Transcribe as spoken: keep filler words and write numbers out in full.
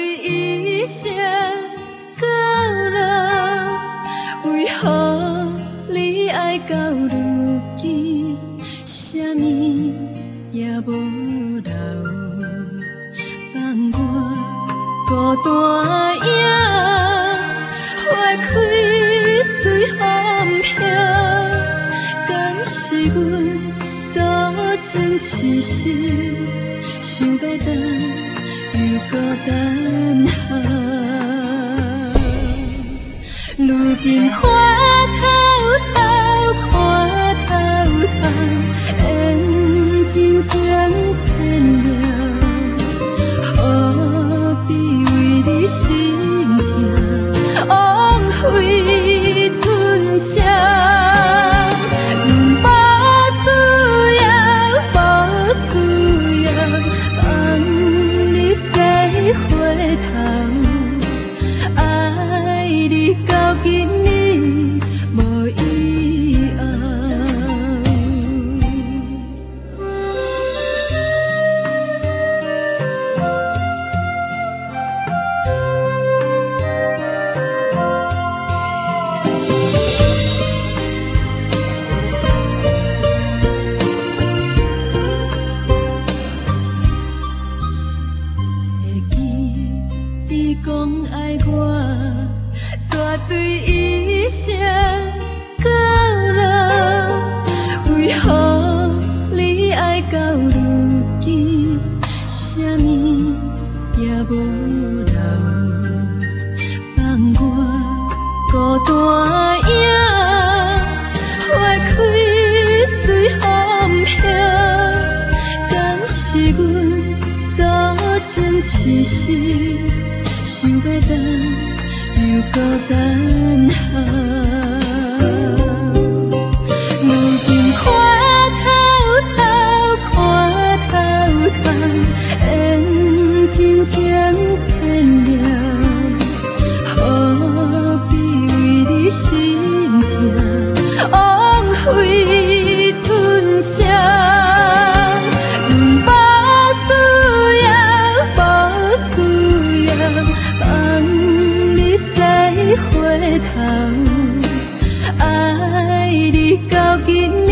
一生到老，为何你爱到如今，啥物也无留，放我孤单影花开随风飘，敢是阮多情痴心，想要等又孤单下。如今看透透，看透透，缘真情变了，何必为你心痛，枉费春宵。痴心想要等，又孤单下。如今看透透，看透透，缘真情变了，何必为你心痛，枉费春宵。回头，爱你到今。